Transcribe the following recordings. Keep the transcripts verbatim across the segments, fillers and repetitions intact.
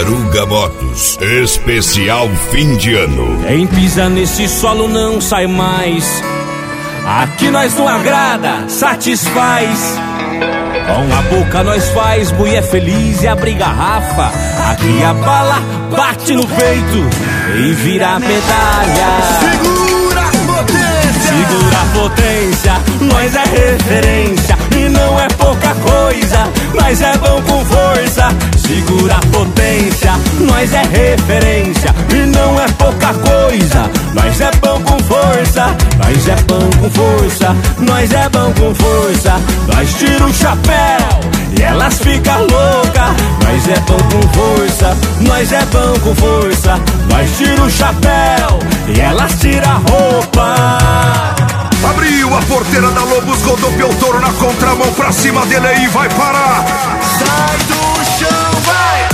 Tartaruga Motos, especial fim de ano. Quem pisa nesse solo não sai mais. Aqui nós não agrada, satisfaz. Com a boca nós faz mulher feliz e abre garrafa. Aqui a bala bate no peito e vira medalha. Segura a potência, segura a potência, nós é referência e não é pouca coisa, nós é bom com força. Segura a potência, nós é referência e não é pouca coisa, nós é bom com força. Nós é bom com força, nós é bom com força. Nós tira o chapéu e elas ficam loucas. Nós é bom com força, nós é bom com força. Nós tira o chapéu e elas tiram a roupa. Abriu a porteira da Lobos, rodopiou o touro na contramão pra cima dele e vai parar. Sai do chão, vai!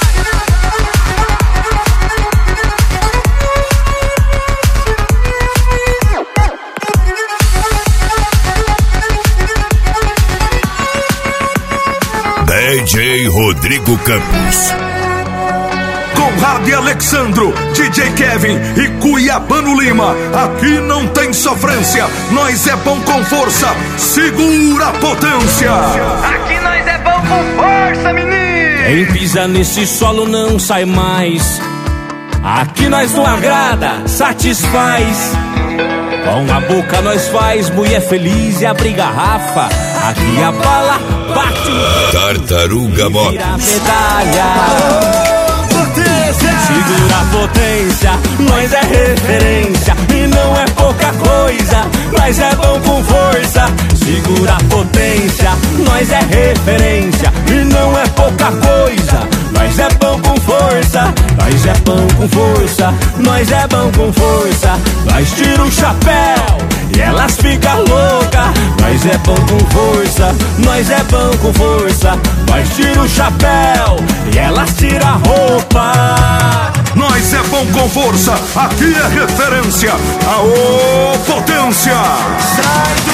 D J Rodrigo Campos, Conrado e Alexandro, D J Kevin e Cuiabano Lima. Aqui não tem sofrência, nós é bom com força. Segura a potência. Aqui nós é bom com força, menino. Quem pisa nesse solo não sai mais. Aqui nós não agrada, satisfaz. Com a boca nós faz mulher feliz e abre garrafa. Aqui a bala bate no Tartaruga Motos, vira medalha. Segura a potência, nós é referência e não é pouca coisa, nós é bom com força. Segura a potência, nós é referência e não é pouca coisa, nós é bom com força. Nós é bom com força, nós é bom com força. Nós tira o chapéu e elas ficam loucas. Nós é bom com força, nós é bom com força. Nós tira o chapéu e elas tiram a roupa. Nós é bom com força, aqui é referência. Aô, potência! Sai